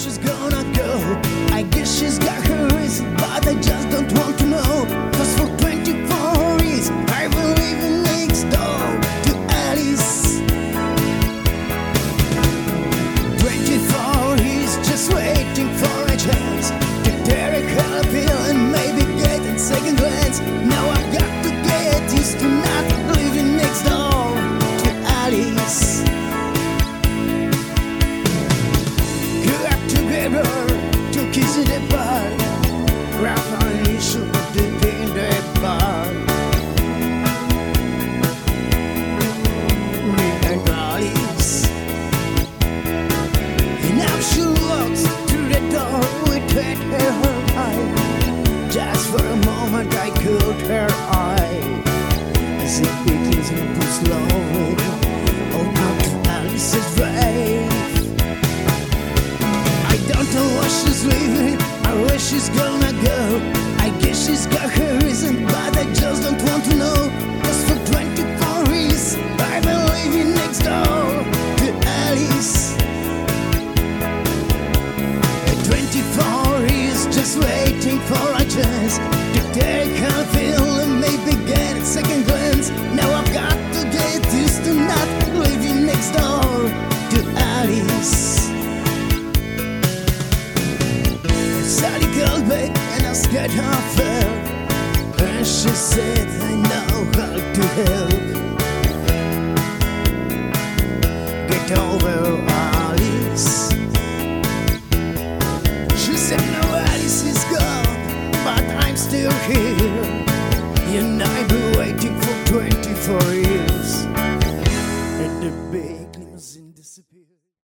she's gonna go. I guess she's got her reason, but I just don't want to know. 'Cause for 24 years I've been living next door to Alice. 24 years just waiting for a chance to take her pill and maybe get a second glance. Now I've got to get used to not living next door to Alice. Grew up together, took kiss in the bar, grab on the issue, deep in the bar. Me and Alice. And now she walks through the door with her eye. Just for a moment I caught her eye as it begins to pull slowly out to Alice's grave. I don't know what she's leaving or where she's gonna go. I guess she's got her reason, but I just don't want to know. 'Cause for 24 years I've been living next door to Alice. 24 years just waiting for a chance to take her pill and maybe get a second glance. Now I've got to get used to not living next door to Alice. Sally called back and asked her fell, and she said, I know how to help. Get over